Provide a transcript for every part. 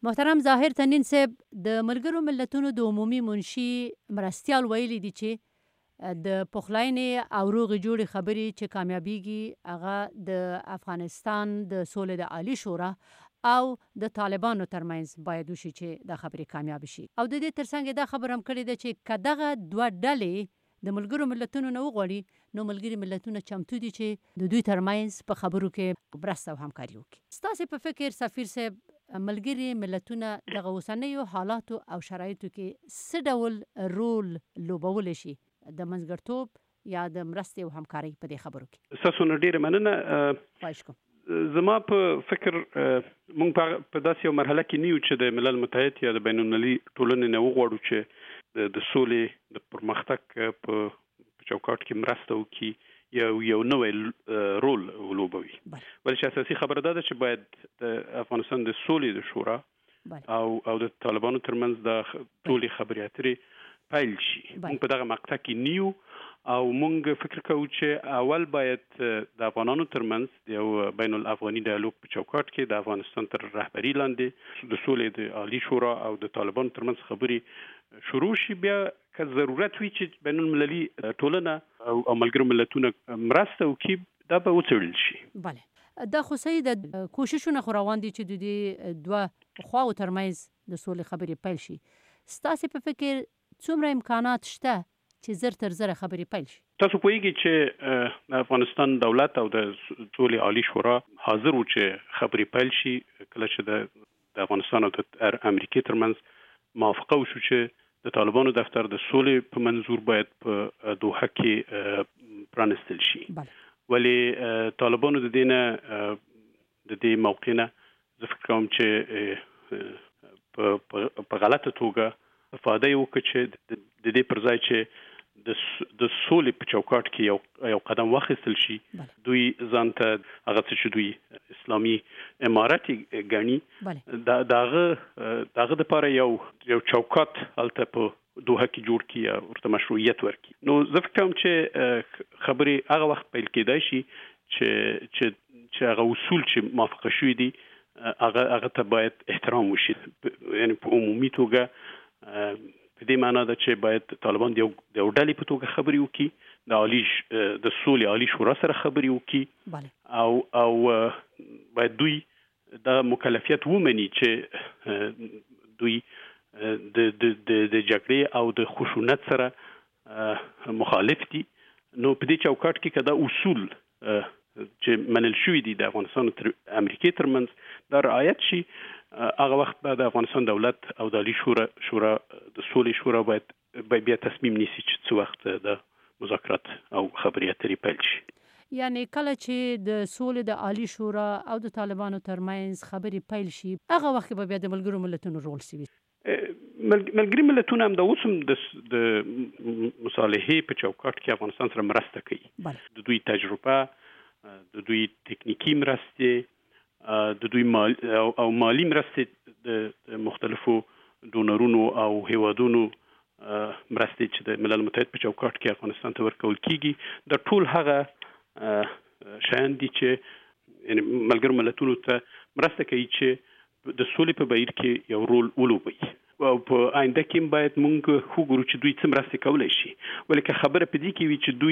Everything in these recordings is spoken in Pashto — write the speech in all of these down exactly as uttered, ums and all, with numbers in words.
محترم ظاهر تنین صاحب د ملګرو ملتونو د عمومي منشي مرستیال ویلي دي چې د پخلاینې او روغې جوړې خبرې چې کامیابیږي هغه د افغانستان د سولې د عالی شورا او د طالبانو ترمنځ باید وشي چې دا خبرې کامیاب شي. او د دې ترڅنګ دا خبره هم کړې ده چې که دغه دوه ډلې د ملګرو ملتونو نه وغواړي نو ملګري ملتونه چمتو دي چې د دوی ترمنځ په خبرو کې مرسته او همکاري وکړي. ستاسې په فکر سفیر صاحب ملګري ملتونه دغه اوسنیو حالاتو او شرایطو کې څه ډول رول لوبولی شي د منځګړتوب یا د مرستې او همکارۍ په دې خبرو کې؟ ستاسو نه ډېره مننه. خواهش کوم. زما په فکر موږ په داسې یو مرحله کې نه یو چې د ملل متحد یا د بین المللي ټولنې نه وغواړو چې د سولې د پرمختګ په چوکاټ کې مرسته وکړي یا یو نوی رول ولوبوي. ولې چې اساسي خبره ده چې باید د افغانستان د سولې د شورا او او د طالبانو ترمنځ د ټولې خبرې اترې پیل شي. موږ په دغه مقطع کې نیو او موږ فکر کوو چې اول باید د افغانانو ترمنځ یو بین الافغاني ډایالوګ په چوکاټ کې د افغانستان تر رهبري لاندې د سولې د عالی شورا او د طالبانو ترمنځ خبرې شروع شي. بیا که ضرورت وي چې بین المللي ټولنه او ملګرو ملتونه مرسته وکړي دا به وڅېړل شي. بله دا خو صحیح ده، کوششونه خو روان دي چې د دې دوه خواو ترمنځ د سولې خبرې پیل شي. ستاسې په فکر څومره امکانات شته چې زر تر زره خبرې پیل شي؟ تاسو پوهیږئ چې د افغانستان دولت او د سولې عالی شورا حاضر وو چې خبرې پیل شي کله چې د افغانستان او د امریکې ترمنځ موافقه وشو چې د طالبانو دفتر د سولې په منظور باید په دوحه کې پرانستل شي. ولی طالبانو د دې نه د دې موقع نه زه فکر کوم چې په غلطه توګه استفاده وکړي چې د دې پر ځای چې د سولې په چوکاټ کې یو یو قدم واخیستل شي دوی ځان ته هغه څه چې دوی اسلامي امارت ګڼي دغه دغه دپاره یو یو چوکاټ هلته په دوحه کې جوړ کړي یا ورته مشروعیت ورکړي. نو زه فکر کوم چې خبرې هغه وخت پیل کېدای شي چې چې چې هغه اصول چې موافقه شوي دي هغه هغه ته باید احترام وشي. یعنې په عمومي توګه په دې معنا ده چې باید طالبان د یو ډلې په توګه خبرې وکړي، د عالی د سولې عالی شورا سره خبرې وکړي او او باید دوی دا مکلفیت ومني چې دوی د د د جګړې او د خشونت سره مخالف دي. نو په دې چوکاټ کې که دا اصول چې منل شوي دي د افغانستان تر امریکې ترمنځ دا رعایت شي هغه وخت به د افغانستان دولت او د عالی شورا شورا د سولې شورا باید بیا تصمیم نیسي چې څه وخت د مذاکرات او خبرې اترې پیل شي. یعنی کله چې د سولې د عالی شورا او د طالبانو ترمنځ خبرې پیل شي هغه وخت به بیا د ملګرو ملتونو رول سي. ملګري ملتونه هم د اوس هم د مصالحې په چوکاټ کې افغانستان سره مرسته کوي. د دوی تجربه، د دوی تکنیکی مرستې، د دوی مال او مالی مرستې د مختلفو ډونرونو او هیوادونو مرستې چې د ملل متحد په چوکاټ کې افغانستان ته ورکول کیږي دا ټول هغه شیان دي چې ملګرو ملتونو ته مرسته کوي چې د سولې په بهیر کې یو رول ولوبوي. او په آینده کې باید موږ وګورو چې دوی څه مرسته کولی شي. ولې که خبره په دې کې وي چې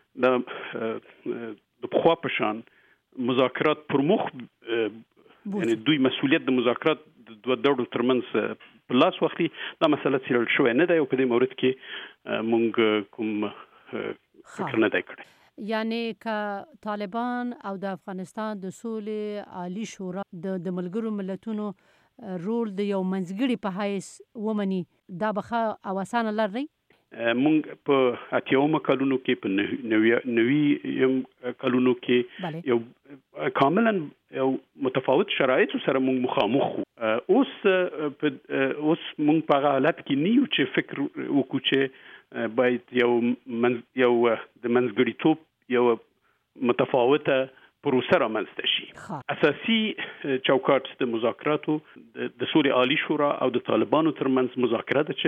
دوی د پخوا په شان مذاکرات پر مخ یعنی دوی مسؤلیت د مذاکرات د دوه ډلو ترمنځ په لاس واخلي دا مسله څېړل شوې نه ده او په دې مورد کې موږ کوم فکر نه دی کړی. یعنی که طالبان او د افغانستان د سولې عالی شورا د د ملګرو ملتونو رول د یو منځګړي په حیث ومني دا به ښه او اسانه لار دی؟ مونږ په اتیاومه کلونو کې په نوي کلونو کې یو کاملا یو متفاوت شرایطو سره مونږ مخامخ وو. اوس اوس مونږ په هغه حالت کې نه یو چې فکر وکړو چې باید یو یو د منځګړیتوب یو متفاوته پروسه رامنځته شي. اساسي چوکاټ د مذاکراتو د سولې عالی شورا او د طالبانو ترمنځ مذاکره ده چې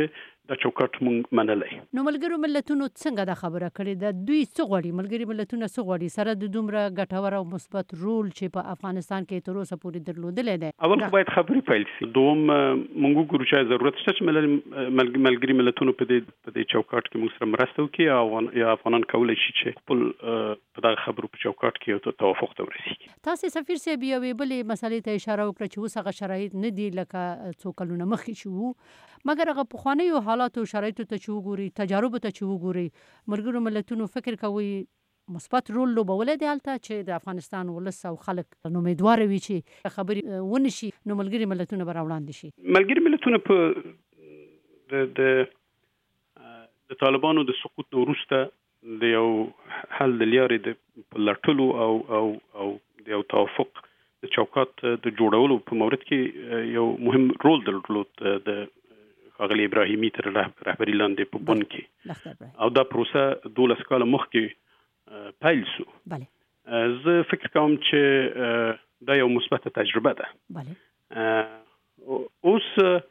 دا چوکاټ مونږ منلی. نو ملګرو ملتونو څنګه دا خبره کړې ده؟ دوی څه غواړي؟ ملګري ملتونه څه غواړي سره د دومره ګټور او مثبت رول چې په افغانستان کې تر اوسه پورې درلودلی دی؟ اول خو باید خبرې پیل شي. دوم مونږ وګورو چې ضرورت شته چې ملګري ملتونو په دې په دې چوکاټ کې موږ سره مرسته وکړي او یا افغانان کولی شي چې خپل په دغه خبرو په چوکاټ کې یو توافق ته ورسېږي. تاسې سفیر صاحب یوې بلې مسلې ته اشاره وکړه چې اوس هغه شرایط نه دي لکه څو کلونه مخکې چې وو، مګر هغه پخوانیو حالاتو شرایطو ته چې وګورئ، تجاربو ته چې وګورئ، ملګرو ملتونو فکر کوئ مثبت رول لوبولی دی هلته چې د افغانستان ولس او خلک امیدواره وي چې خبرې ونه شي نو ملګري ملتونه به راوړاندې شي؟ ملګري ملتونه په د د د طالبانو د سقوط نه وروسته د یو حل د لارې د په لټلو او او او د یو توافق د چوکاټ د جوړولو په مورد کې یو مهم رول درلود د ښاغلي ابراهیمي تر رهبري لاندې په بن کې، او دا پروسه دولس کاله مخکې پیل سو. زه فکر کوم چې دا یو مثبت تجربه ده. اوس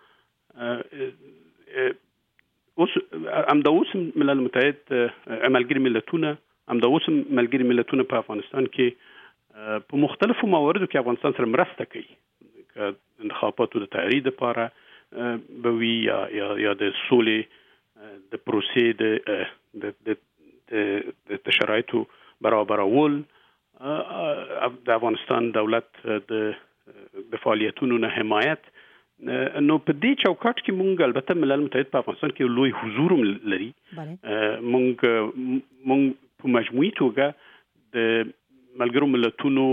اوس همدا اوس ملل متحد ملګري ملتونه همدا اوس ملګري ملتونه په افغانستان کې په مختلفو مواردو کې افغانستان سره مرسته کوي، که انتخاباتو د تحریک لپاره به وي یا یا یا د سولې د پروسې د د د شرایطو برابرول، د افغانستان دولت د د فعالیتونو نه حمایت. نو په دې چوکاټ کې مونږ البته ملل متحد په افغانستان کې لوی حضور لري. مونږ مونږ په مجموعي توګه د ملګرو ملتونو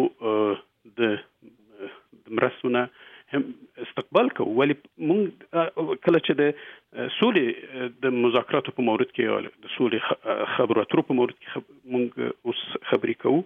د مرستونه هم استقبال کوو، ولی مونږ کله چې د سولې د مذاکراتو په مورد کې د سولې خبرو اترو په مورد کې مونږ اوس خبرې کوو،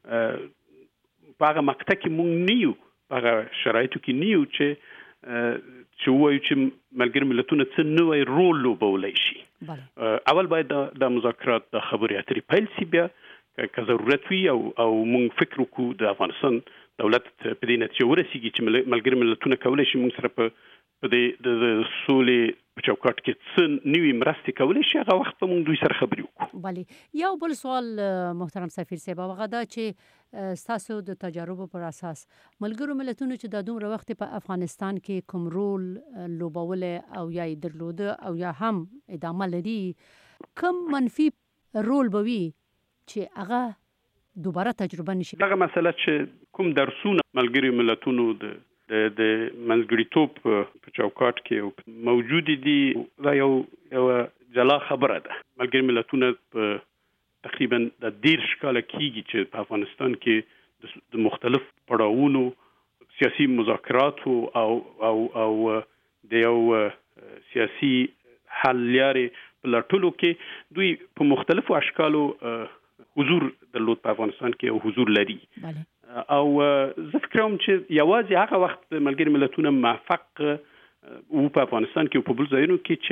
په هغه مقطع کې مونږ نه یو، په هغه شرایطو کې نه یو چې چې ووایو چې ملګري ملتونه څه نوی رول لوبولی شي. اول باید د مذاکرات د خبرې اترې پیل سي، بیا که ضرورت وي او او مونږ فکر وکړو د افغانستان دولت په دې نتیجه ورسیږي چې ملګري ملتونه کولی شي مونږ سره په په دې د سولې په چوکاټ کې څه نوې مرستې کولی شي، هغه وخت به مونږ دوی سره خبرې وکړو. بلې یو بل سوال محترم سفیر صاحب، هغه دا چې ستاسو د تجاربو پر اساس ملګرو ملتونو چې دا دومره وخت په افغانستان کې کوم رول لوبولی او یا یې درلوده او یا هم ادامه لري، کوم منفي رول به وي چې هغه دوباره تجربه نشي؟ دغه مسله چې کوم درسونه ملګري ملتونو د د منځګړیتوب په چوکاټ کې موجود دي، دا یو یو جلا خبره ده. ملګري ملتونه په تقریبا د دېرش کاله کېږي چې په افغانستان کې د مختلف پړاوونو سیاسي مذاکراتو او او او د یو سیاسي حل لارې په لټولو کې دوی په مختلفو اشکالو حضور درلود، په افغانستان کې یو حضور لري. او زه فکر کوم چې یوازې هغه وخت ملګري ملتونه موفق وو په افغانستان کې او په بل ځایونو کې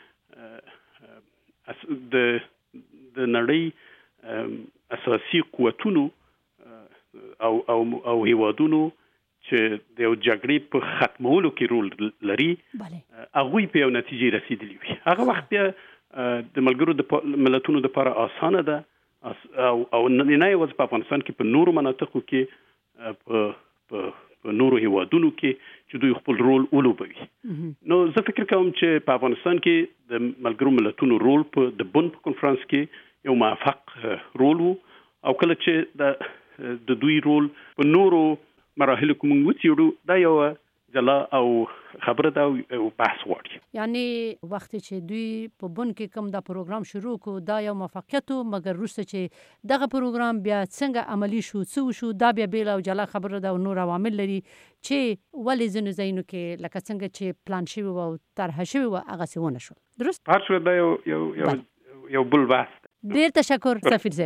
چې د د نړۍ اساسي قوتونو او او او هیوادونو چې د یو جګړې په ختمولو کې رول لري، هغوی په یو نتیجې رسیدلی وي. هغه وخت بیا د ملګرو د ملتونو لپاره اسانه ده او او نه یوازې په افغانستان کې په نورو مناطقو کې په په نورو هیوادونو کې چې دوی خپل رول ولوبوي. نو زه فکر کوم چې په افغانستان کې د ملګرو ملتونو رول په د بن په کنفرانس کې یو موفق رول وو، او کله چې د د دوی رول په نورو مراحلو کې موږ وڅېړو، دا یو جلا او خبره ده او بحث غواړي. یعنی وخت چې دوی په بن کې کوم دا پروګرام شروع کو، دا یو موفقیت و، مګر وروسته چې دغه پروګرام بیا څنګه عملی شو، څه وشو، دا بیا بیل او جلا خبره ده او نور عوامل لري چې ولې ځینو ځایونو کې لکه څنګه چې پلان شوي و او طرحه شوي و هغسې ونه شول. درست؟ هر څه دا یو یو یو بل بحث. ډېر تشکر سفیر صاحب.